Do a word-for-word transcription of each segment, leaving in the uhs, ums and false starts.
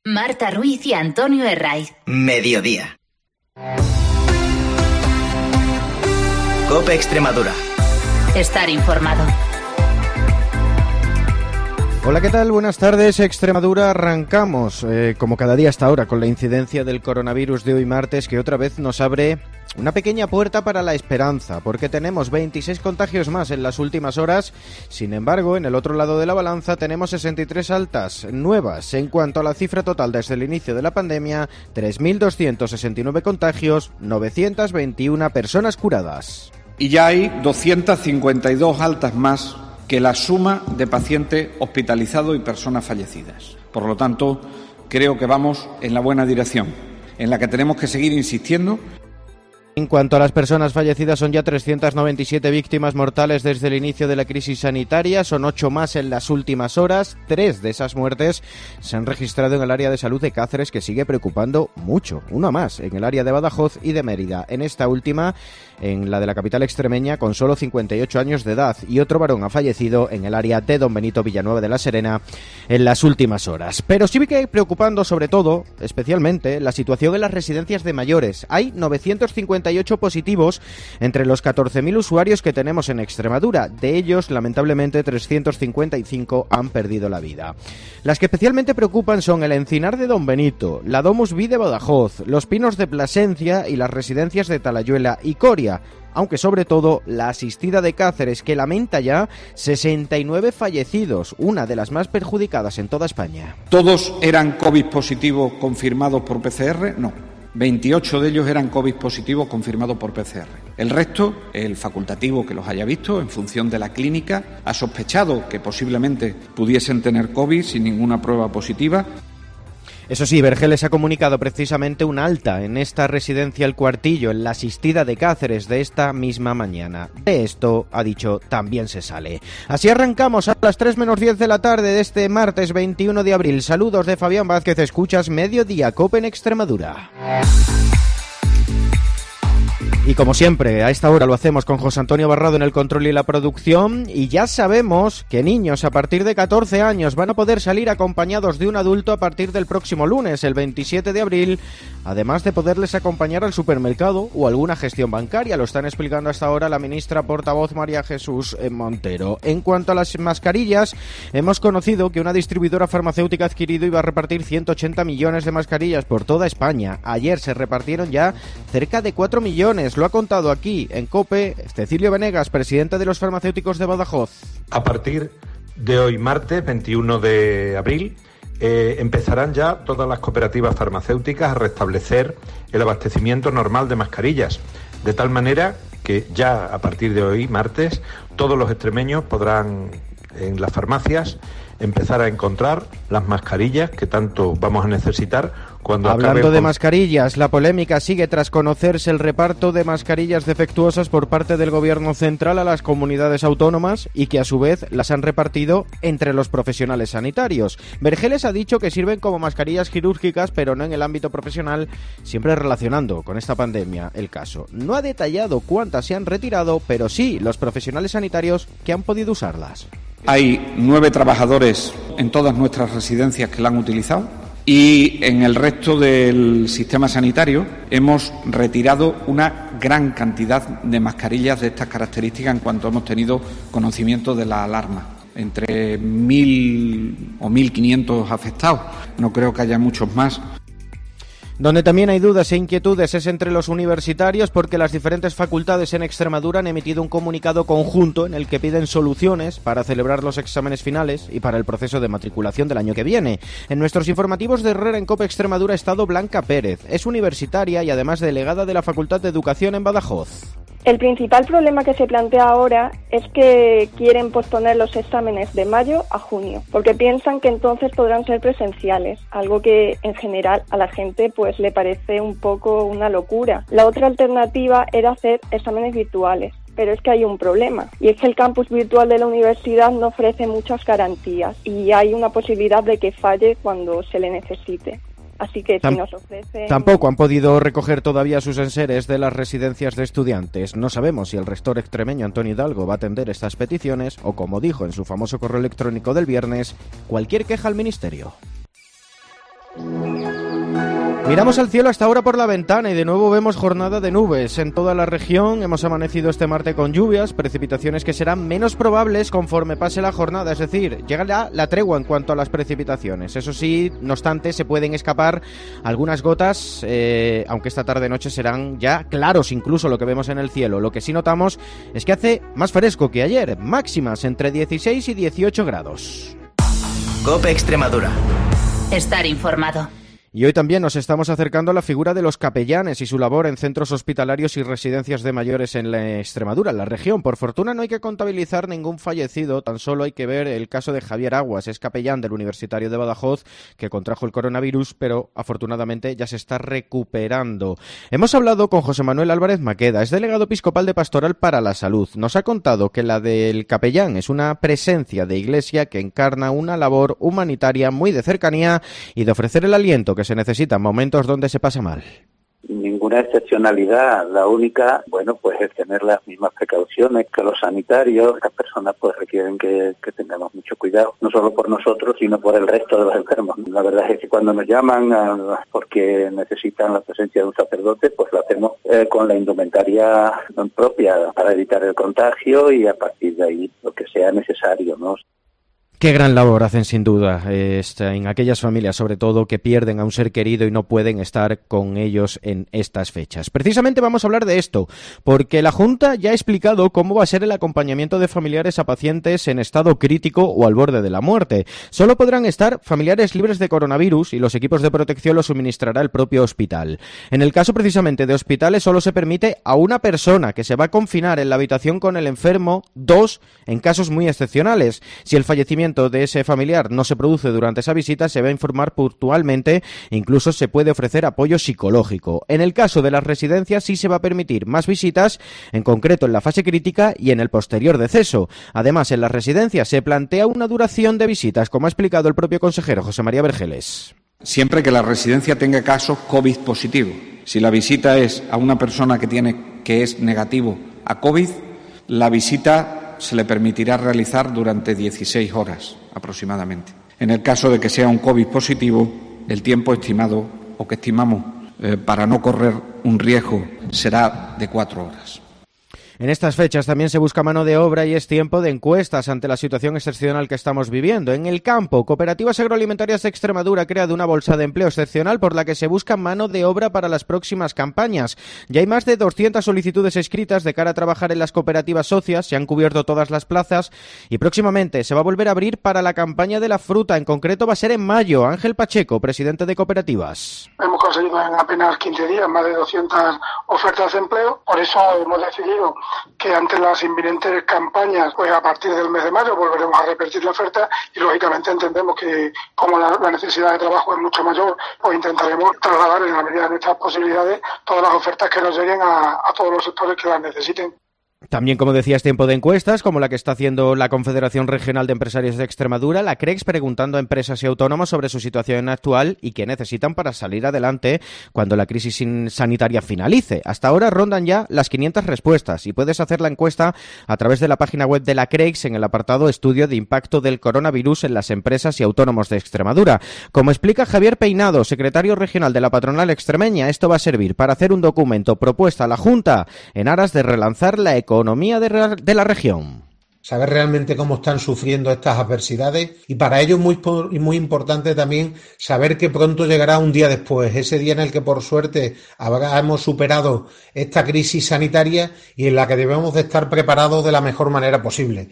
Marta Ruiz y Antonio Herraiz. Mediodía. COPE Extremadura. Estar informado. Hola, ¿qué tal? Buenas tardes, Extremadura. Arrancamos, eh, como cada día hasta ahora, con la incidencia del coronavirus de hoy martes, que otra vez nos abre una pequeña puerta para la esperanza, porque tenemos veintiséis contagios más en las últimas horas. Sin embargo, en el otro lado de la balanza tenemos sesenta y tres altas nuevas. En cuanto a la cifra total desde el inicio de la pandemia, tres mil doscientos sesenta y nueve contagios, novecientas veintiuna personas curadas. Y ya hay doscientas cincuenta y dos altas más que la suma de pacientes hospitalizados y personas fallecidas. Por lo tanto, creo que vamos en la buena dirección, en la que tenemos que seguir insistiendo. En cuanto a las personas fallecidas, son ya trescientas noventa y siete víctimas mortales desde el inicio de la crisis sanitaria, son ocho más en las últimas horas. Tres de esas muertes se han registrado en el área de salud de Cáceres, que sigue preocupando mucho. Una más en el área de Badajoz y de Mérida. En esta última, en la de la capital extremeña, con solo cincuenta y ocho años de edad, y otro varón ha fallecido en el área de Don Benito Villanueva de la Serena en las últimas horas. Pero sí que preocupando sobre todo, especialmente, la situación en las residencias de mayores. Hay novecientos cincuenta y ocho positivos entre los catorce mil usuarios que tenemos en Extremadura. De ellos, lamentablemente, trescientos cincuenta y cinco han perdido la vida. Las que especialmente preocupan son el Encinar de Don Benito, la Domus Vi de Badajoz, los Pinos de Plasencia y las residencias de Talayuela y Coria, aunque sobre todo la asistida de Cáceres, que lamenta ya sesenta y nueve fallecidos, una de las más perjudicadas en toda España. ¿Todos eran COVID positivos confirmados por P C R? No. veintiocho de ellos eran COVID positivos confirmados por P C R. El resto, el facultativo que los haya visto, en función de la clínica, ha sospechado que posiblemente pudiesen tener COVID sin ninguna prueba positiva. Eso sí, Vergeles ha comunicado precisamente un alta en esta residencia El Cuartillo, en la asistida de Cáceres, de esta misma mañana. De esto, ha dicho, también se sale. Así arrancamos a las tres menos diez de la tarde de este martes veintiuno de abril. Saludos de Fabián Vázquez, escuchas Mediodía COPE en Extremadura. Y como siempre, a esta hora lo hacemos con José Antonio Barrado en el control y la producción, y ya sabemos que niños a partir de catorce años van a poder salir acompañados de un adulto a partir del próximo lunes, el veintisiete de abril, además de poderles acompañar al supermercado o alguna gestión bancaria. Lo están explicando hasta ahora la ministra portavoz María Jesús Montero. En cuanto a las mascarillas, hemos conocido que una distribuidora farmacéutica ha adquirido y va a repartir ciento ochenta millones de mascarillas por toda España. Ayer se repartieron ya cerca de cuatro millones. Lo ha contado aquí en COPE Cecilio Venegas, presidente de los farmacéuticos de Badajoz. A partir de hoy, martes veintiuno de abril, eh, empezarán ya todas las cooperativas farmacéuticas a restablecer el abastecimiento normal de mascarillas, de tal manera que ya a partir de hoy, martes, todos los extremeños podrán en las farmacias empezar a encontrar las mascarillas que tanto vamos a necesitar cuando Hablando acabe de con... mascarillas, la polémica sigue tras conocerse el reparto de mascarillas defectuosas por parte del Gobierno central a las comunidades autónomas y que a su vez las han repartido entre los profesionales sanitarios. Vergeles ha dicho que sirven como mascarillas quirúrgicas, pero no en el ámbito profesional, siempre relacionando con esta pandemia el caso. No ha detallado cuántas se han retirado, pero sí los profesionales sanitarios que han podido usarlas. Hay nueve trabajadores en todas nuestras residencias que la han utilizado y en el resto del sistema sanitario hemos retirado una gran cantidad de mascarillas de estas características en cuanto hemos tenido conocimiento de la alarma. Entre mil o mil quinientos afectados. No creo que haya muchos más. Donde también hay dudas e inquietudes es entre los universitarios, porque las diferentes facultades en Extremadura han emitido un comunicado conjunto en el que piden soluciones para celebrar los exámenes finales y para el proceso de matriculación del año que viene. En nuestros informativos de Herrera en COPE Extremadura ha estado Blanca Pérez. Es universitaria y además delegada de la Facultad de Educación en Badajoz. El principal problema que se plantea ahora es que quieren posponer los exámenes de mayo a junio, porque piensan que entonces podrán ser presenciales, algo que en general a la gente pues le parece un poco una locura. La otra alternativa era hacer exámenes virtuales. Pero es que hay un problema, y es que el campus virtual de la universidad no ofrece muchas garantías y hay una posibilidad de que falle cuando se le necesite. Así que si nos ofrecen... Tampoco han podido recoger todavía sus enseres de las residencias de estudiantes. No sabemos si el rector extremeño Antonio Hidalgo va a atender estas peticiones o, como dijo en su famoso correo electrónico del viernes, cualquier queja al ministerio. Miramos al cielo hasta ahora por la ventana y de nuevo vemos jornada de nubes en toda la región. Hemos amanecido este martes con lluvias, precipitaciones que serán menos probables conforme pase la jornada, es decir, llegará la tregua en cuanto a las precipitaciones. Eso sí, no obstante, se pueden escapar algunas gotas, eh, aunque esta tarde-noche serán ya claros incluso lo que vemos en el cielo. Lo que sí notamos es que hace más fresco que ayer, máximas entre dieciséis y dieciocho grados. COPE Extremadura. Estar informado. Y hoy también nos estamos acercando a la figura de los capellanes y su labor en centros hospitalarios y residencias de mayores en la Extremadura, en la región. Por fortuna no hay que contabilizar ningún fallecido, tan solo hay que ver el caso de Javier Aguas, es capellán del Universitario de Badajoz, que contrajo el coronavirus, pero afortunadamente ya se está recuperando. Hemos hablado con José Manuel Álvarez Maqueda, es delegado episcopal de Pastoral para la Salud. Nos ha contado que la del capellán es una presencia de iglesia que encarna una labor humanitaria muy de cercanía y de ofrecer el aliento que se necesita en momentos donde se pasa mal. Ninguna excepcionalidad, la única, bueno, pues es tener las mismas precauciones que los sanitarios. Las personas pues requieren que, que tengamos mucho cuidado, no solo por nosotros, sino por el resto de los enfermos. La verdad es que cuando nos llaman a, porque necesitan la presencia de un sacerdote, pues lo hacemos eh, con la indumentaria propia para evitar el contagio y a partir de ahí lo que sea necesario, ¿no? Qué gran labor hacen sin duda eh, en aquellas familias, sobre todo, que pierden a un ser querido y no pueden estar con ellos en estas fechas. Precisamente vamos a hablar de esto, porque la Junta ya ha explicado cómo va a ser el acompañamiento de familiares a pacientes en estado crítico o al borde de la muerte. Solo podrán estar familiares libres de coronavirus y los equipos de protección los suministrará el propio hospital. En el caso precisamente de hospitales solo se permite a una persona que se va a confinar en la habitación con el enfermo, dos en casos muy excepcionales. Si el fallecimiento de ese familiar no se produce durante esa visita, se va a informar puntualmente e incluso se puede ofrecer apoyo psicológico. En el caso de las residencias sí se va a permitir más visitas, en concreto en la fase crítica y en el posterior deceso. Además, en las residencias se plantea una duración de visitas, como ha explicado el propio consejero José María Vergeles. Siempre que la residencia tenga casos COVID positivo. Si la visita es a una persona que tiene que es negativo a COVID, la visita se le permitirá realizar durante dieciséis horas aproximadamente. En el caso de que sea un COVID positivo, el tiempo estimado o que estimamos eh, para no correr un riesgo será de cuatro horas. En estas fechas también se busca mano de obra y es tiempo de encuestas ante la situación excepcional que estamos viviendo. En el campo, Cooperativas Agroalimentarias de Extremadura ha creado una bolsa de empleo excepcional por la que se busca mano de obra para las próximas campañas. Ya hay más de doscientas solicitudes escritas de cara a trabajar en las cooperativas socias, se han cubierto todas las plazas y próximamente se va a volver a abrir para la campaña de la fruta. En concreto va a ser en mayo. Ángel Pacheco, presidente de Cooperativas. Hemos conseguido en apenas quince días más de doscientas ofertas de empleo, por eso hemos decidido que ante las inminentes campañas, pues a partir del mes de mayo volveremos a repetir la oferta y lógicamente entendemos que como la, la necesidad de trabajo es mucho mayor, pues intentaremos trasladar en la medida de nuestras posibilidades todas las ofertas que nos lleguen a, a todos los sectores que las necesiten. También, como decías, tiempo de encuestas, como la que está haciendo la Confederación Regional de Empresarios de Extremadura, la C R E X, preguntando a empresas y autónomos sobre su situación actual y qué necesitan para salir adelante cuando la crisis sanitaria finalice. Hasta ahora rondan ya las quinientas respuestas y puedes hacer la encuesta a través de la página web de la C R E X en el apartado Estudio de Impacto del Coronavirus en las Empresas y Autónomos de Extremadura. Como explica Javier Peinado, secretario regional de la patronal extremeña, esto va a servir para hacer un documento propuesta a la Junta en aras de relanzar la economía economía de, re- de la región. Saber realmente cómo están sufriendo estas adversidades y para ello muy, muy importante también saber que pronto llegará un día después, ese día en el que por suerte habremos superado esta crisis sanitaria y en la que debemos de estar preparados de la mejor manera posible.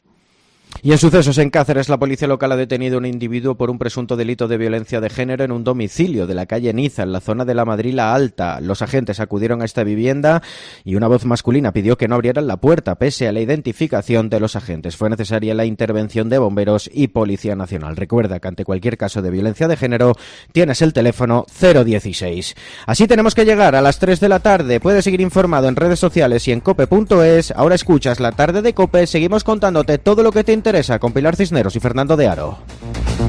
Y en sucesos en Cáceres, la policía local ha detenido a un individuo por un presunto delito de violencia de género en un domicilio de la calle Niza, en la zona de la Madrid La Alta. Los agentes acudieron a esta vivienda y una voz masculina pidió que no abrieran la puerta, pese a la identificación de los agentes. Fue necesaria la intervención de bomberos y Policía Nacional. Recuerda que ante cualquier caso de violencia de género tienes el teléfono cero dieciséis. Así tenemos que llegar a las tres de la tarde. Puedes seguir informado en redes sociales y en cope punto es. Ahora escuchas La Tarde de COPE. Seguimos contándote todo lo que te interesa con Pilar Cisneros y Fernando de Aro.